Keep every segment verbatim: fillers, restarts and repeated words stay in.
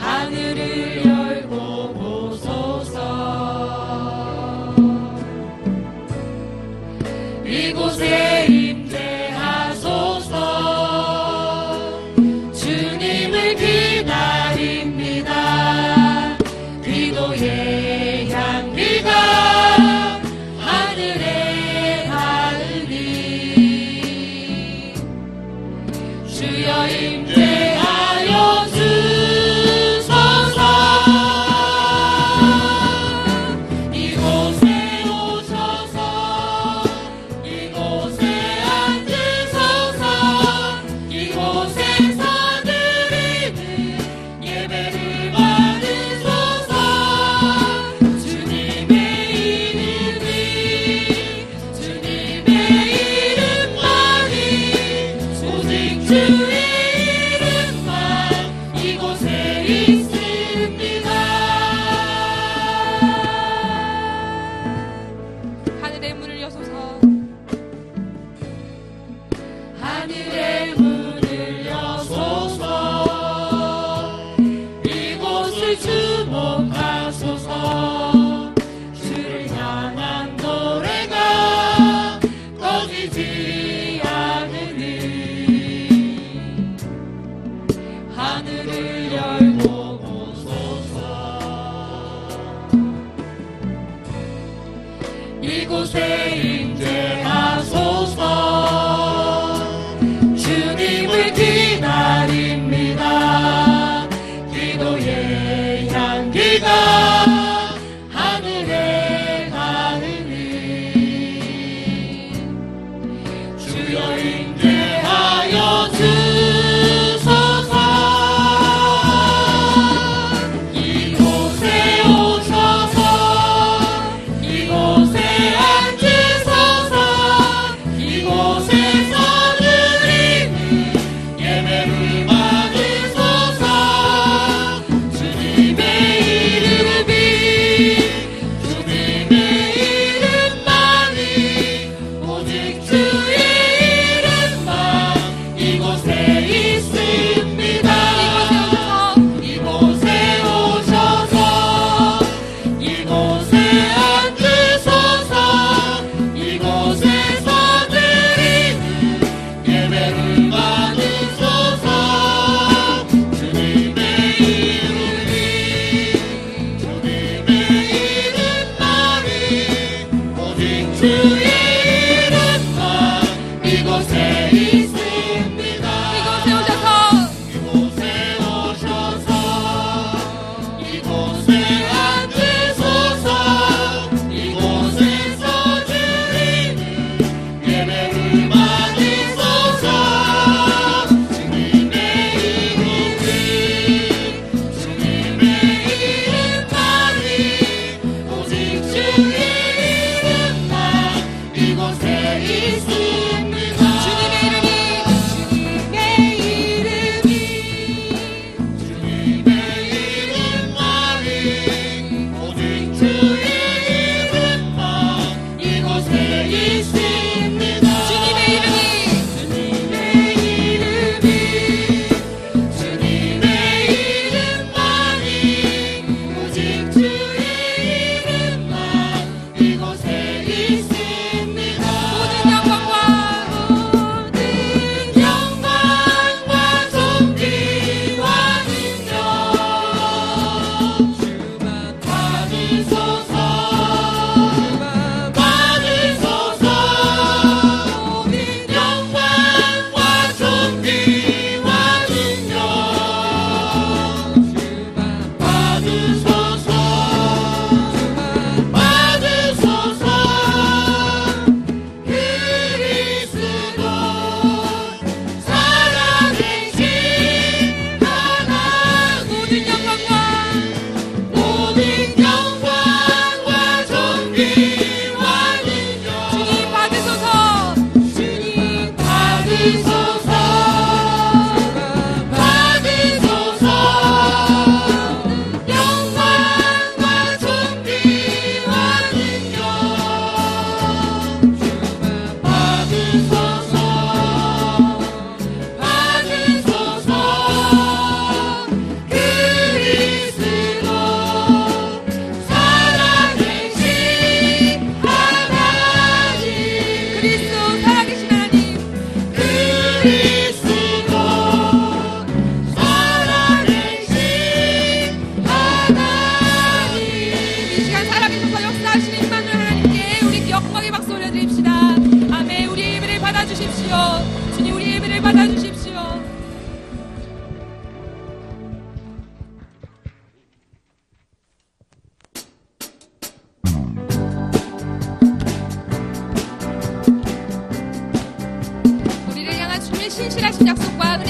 하늘을 열고 보소서. 이곳에 임재하소서. 주님을 기다립니다. 기도의 향기가 하늘에 닿으니 주여 임재하여 주소서. 이곳에 오셔서 이곳에 앉으소서. 이곳에서 드리는 예배를 받으소서. 주님의 이름이 주님의 이름만이 오직 주의 이름만 이곳에 있습니다. 하늘의 문을 여소서. 하늘의 문을 여소서. 이곳을 주목하소서. 주를 향한 노래가 꺼지지 않으니 하늘을 열고 보소서. 이곳에 임재하소서. 주님을 기다립니다. 기도의 향기가 하늘에 닿으니 주여 임재하여 주소서. 이곳에 오셔서 이곳에 앉으소서. 이곳에서 드리는 예배를 받으소서. 주님의 이름을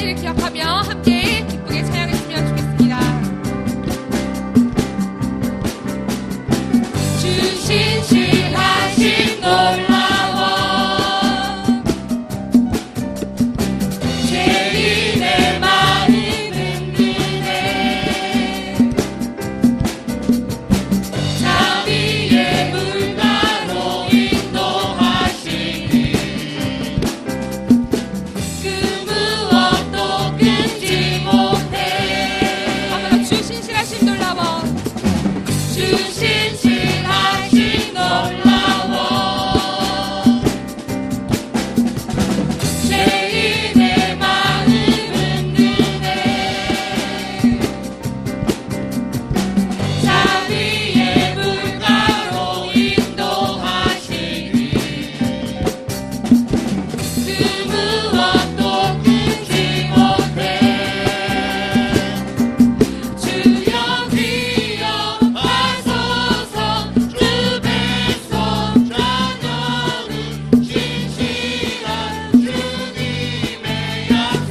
은혜를 기억하며 함께 기쁘게 찬양했으면 좋겠습니다. 주신 신하심 놀라워 죄인의 마음은 그네 자비의 물가로 인도하시니 그 무엇도 끊지 못해. 한번 더 주신 신하심 놀라워 주신 신하심 놀라워 죄인의 마음은 그네 자비의 물가로 인도하시니 그 무엇도 끊지 못해. 주여 기억하소서 주 백성 자녀는 신실한 주님의 약속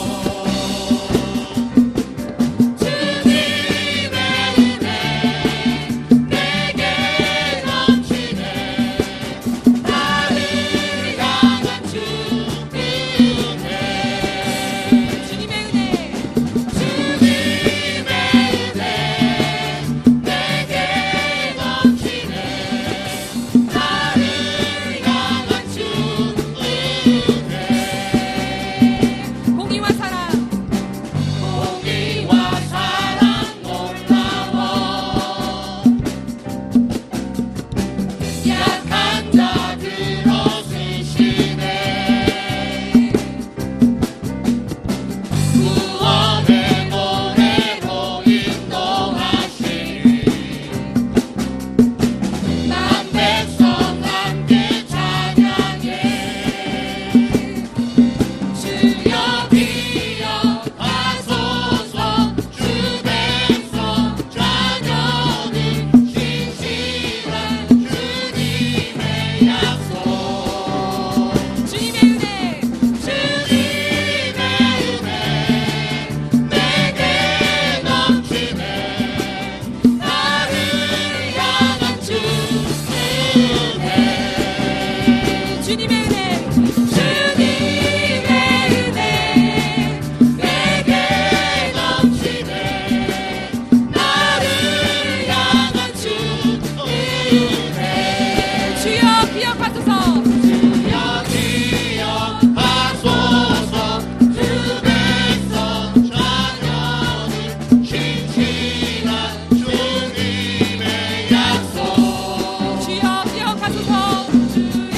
주님의 은혜 내게 넘치네 나를 향한 주 은혜 주님의 은혜 주님의 은혜 내게 넘치네 나를 향한 주 은혜 공의와 사랑 공의와 사랑 놀라워 약한 자들 얻으시네 구원의 노래로 인도하시니 난 백성 함께 찬양해. 주여 기억하소서 주 백성 자녀는 신실한 주님의 약속 주님의 은혜 주님의 은혜 내게 넘치네 나를 향한 주 은혜 주님의 은혜 주님의 은혜 내게 넘치네 나를 향한 주 은혜 주여 기억하소서 주여 기억하소서 주 백성 자녀는 신실한 주님의 약속 주여 기억하소서 주여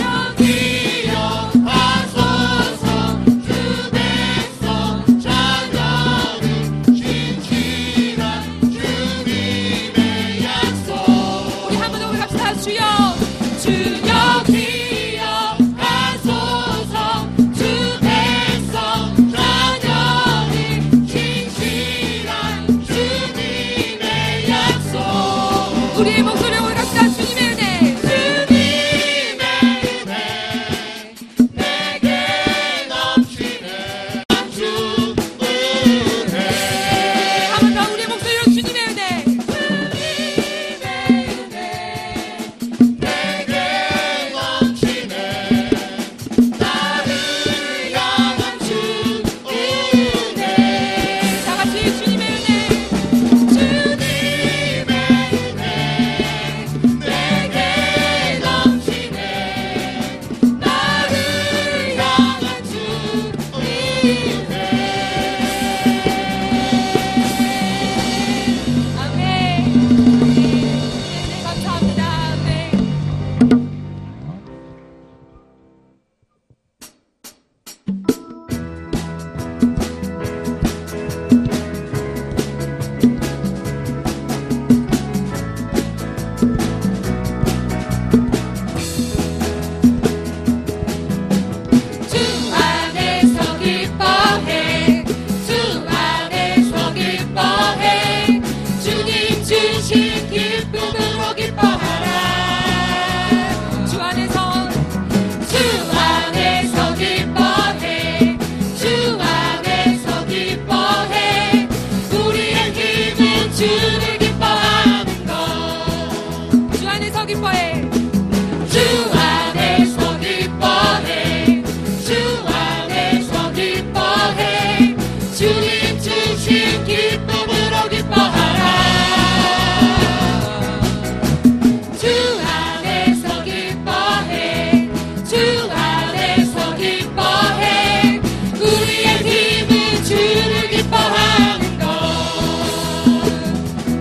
기억하소서 주 백성 자녀는 신실한 주님의 약속 우리 한 번 더 갑시다. 주여 주여 기억하소서 주 백성 자녀는 신실한 주님의 약속 우리의 목소리를 올갑시다. 주님의 은혜 주님의 은혜 내게 넘치네 주 은혜 한 번 더 우리의 목소리로 주님의 은혜 주님의 은혜 내게 넘치네 나를 향한 주 은혜 다 같이 주님의 은혜 주님의 은혜 내게 넘치네 나를 향한 주 은혜 아멘. 네, 감사합니다. 아멘. 주 안에서 기뻐해 주 안에서 기뻐해 주님 주신 기쁨으로 기뻐하라 주 안에서 주 안에서 기뻐해 주 안에서 주를 기뻐하는 것. 주 안에서 기뻐해. 주 안에서 기뻐해. 주 안에서 기뻐해. 주님 주신 기쁨으로 기뻐하라. 주 안에서 기뻐해. 주 안에서 기뻐해. 우리의 힘은 주를 기뻐하는 것.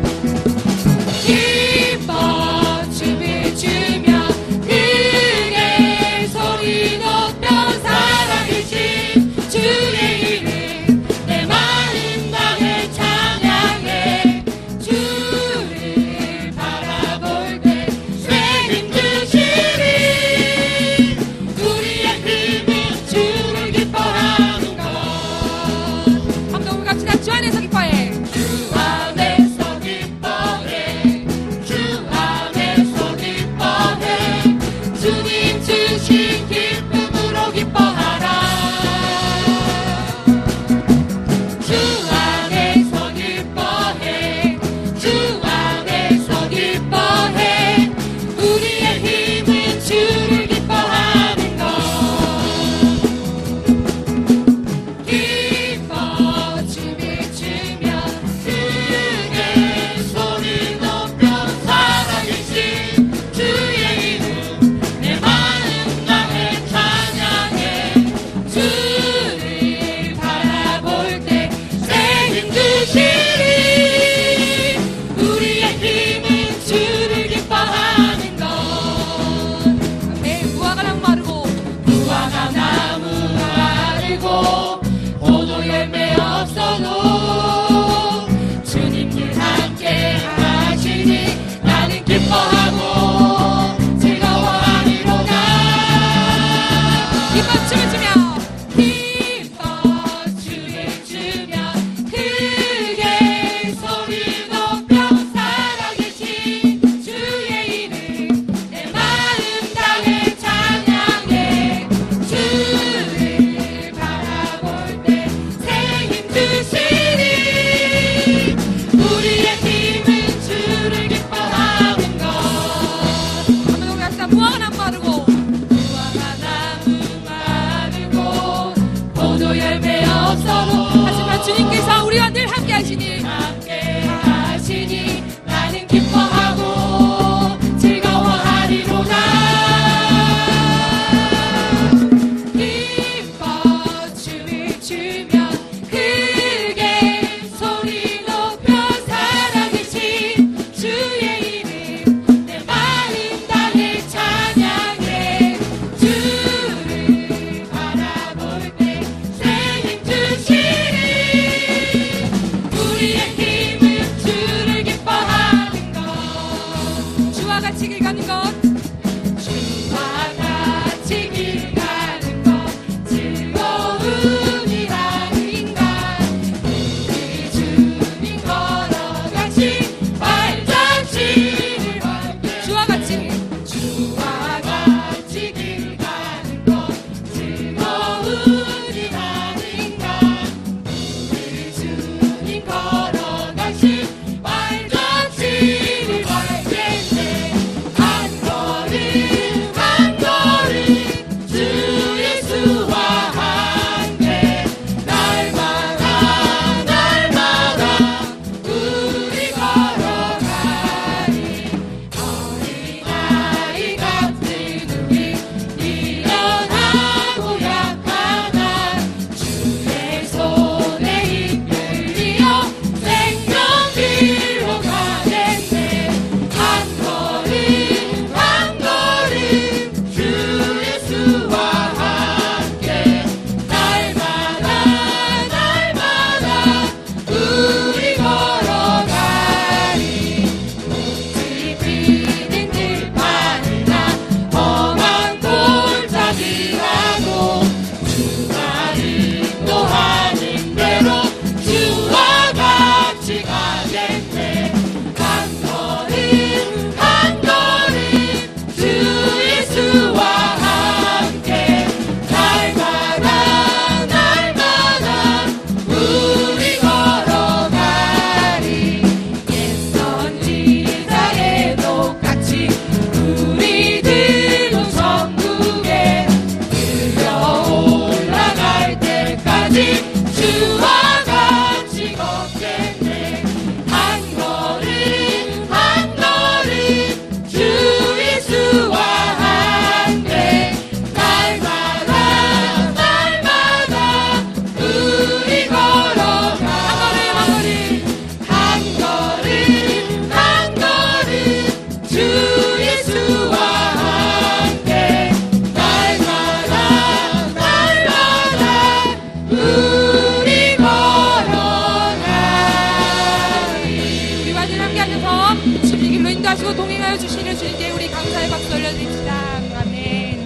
끝까지 함께 하셔서 주님 이 길로 인도하시고 동행하여 주시는 주님께 우리 감사의 박수 올려드립시다. 아멘.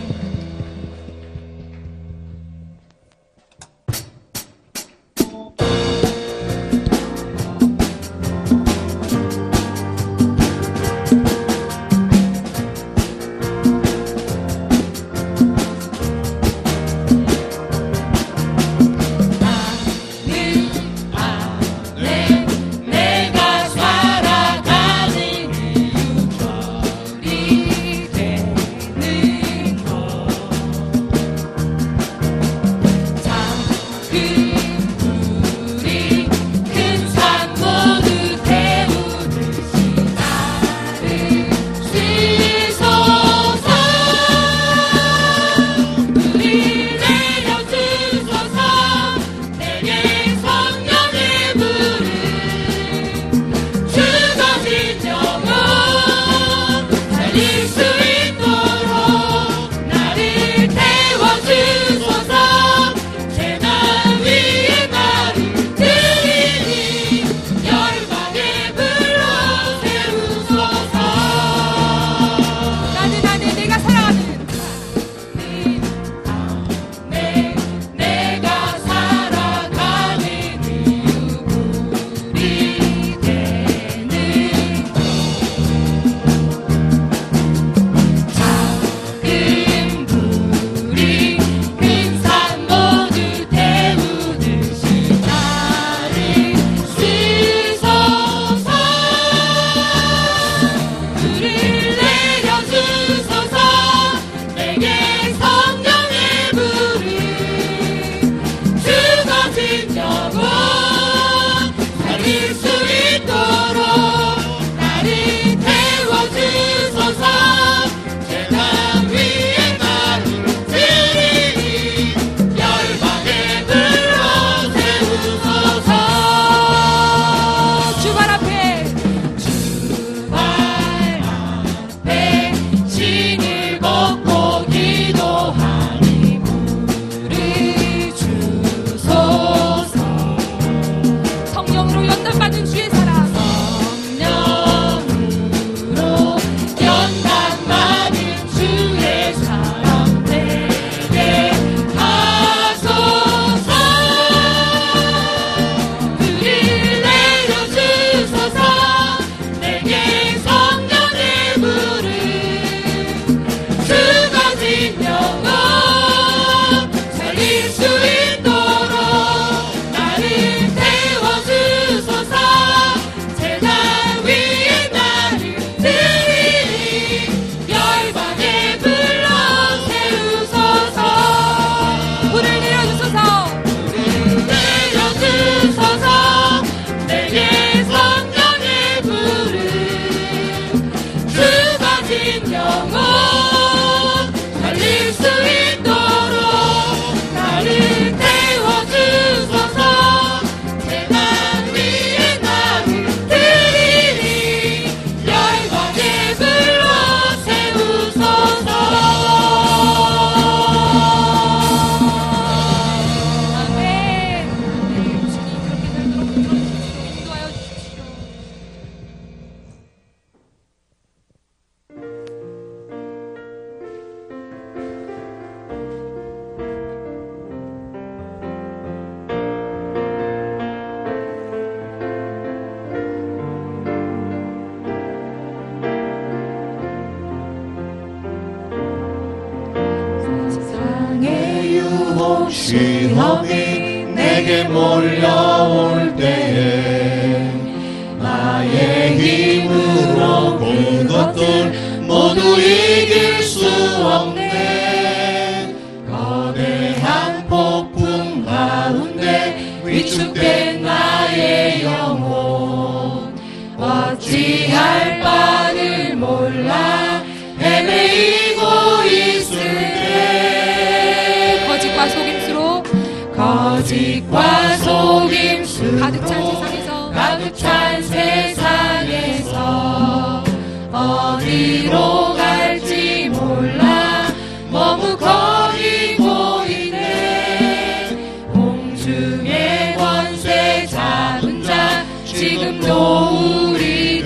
시험이 내게 몰려올 때에 나의 힘으로 그것들 모두 이길 수 없네. 거대한 폭풍 가운데 위축된 나의 영혼 어찌할 바를 몰라 헤매이고 있을 때 거짓과 속임수로 거짓과 속임수 가득 찬 세상에서 가득 찬 세상에서 어디로 갈지 몰라 머뭇거리고 있네. 공중의 권세 잡은 자 지금도 우리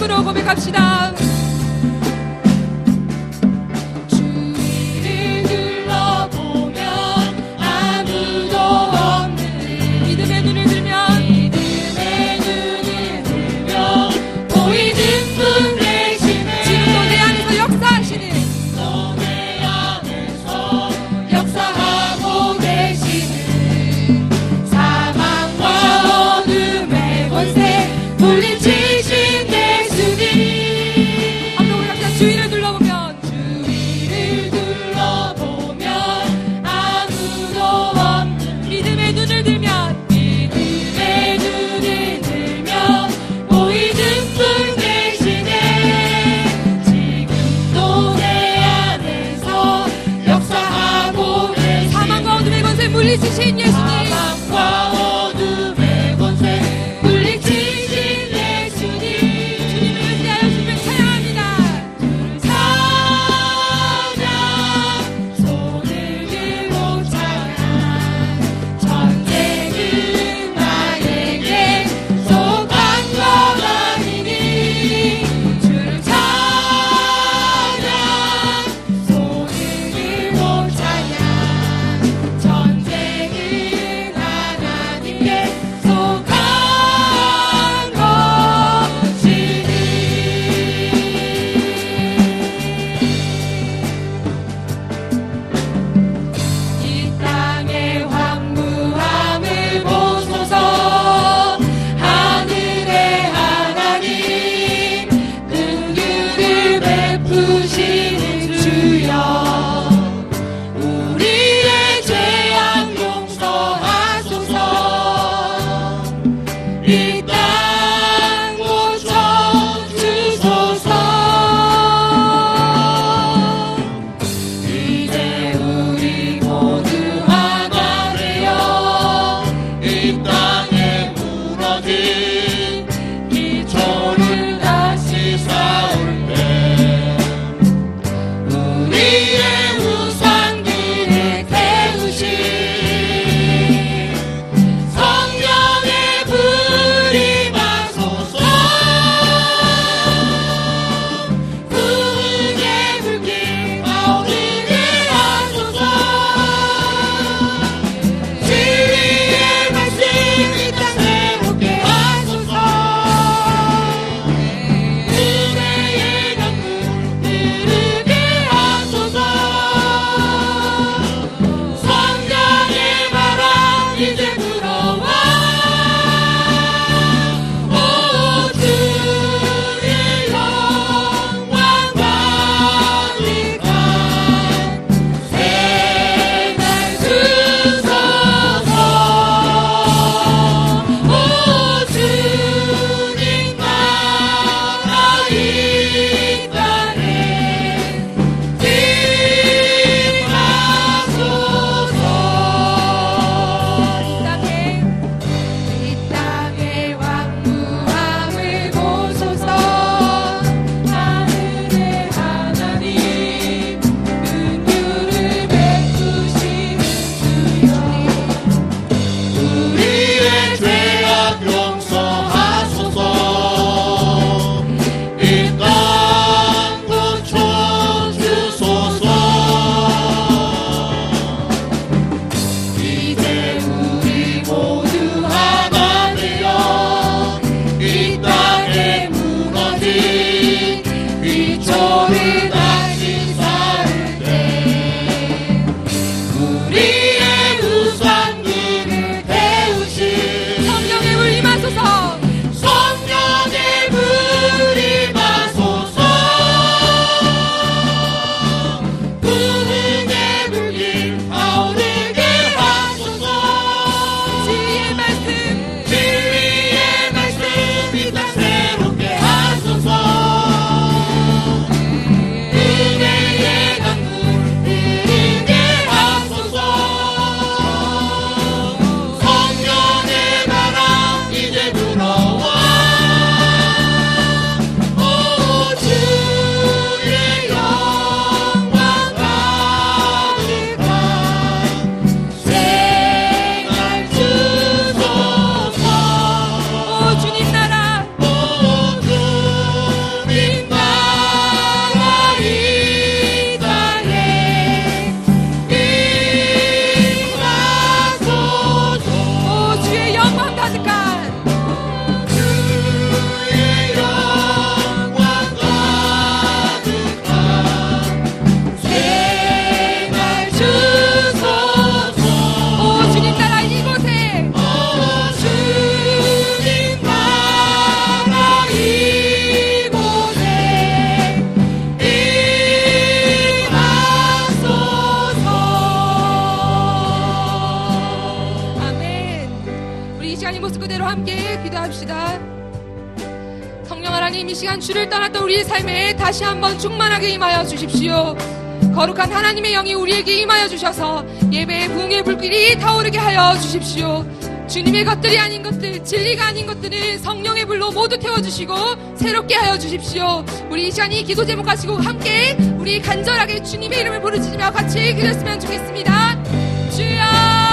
이름으로 고백합시다. 주위를 둘러보면 아무도 없는 믿음의 눈을 들면 믿음의 눈을 들며 보이는 분 되시네. 지금도 내 안에서 역사하시는 너의 안에서 역사하고 계시는 사망과 어둠의 권세 물리치신 예수님 기도합시다. 성령 하나님, 이 시간 주를 떠났던 우리의 삶에 다시 한번 충만하게 임하여 주십시오. 거룩한 하나님의 영이 우리에게 임하여 주셔서 예배의 부흥의 불길이 타오르게 하여 주십시오. 주님의 것들이 아닌 것들, 진리가 아닌 것들은 성령의 불로 모두 태워주시고 새롭게 하여 주십시오. 우리 이 시간 이 기도 제목 가지고 함께 우리 간절하게 주님의 이름을 부르짖으며 같이 기도했으면 좋겠습니다. 주여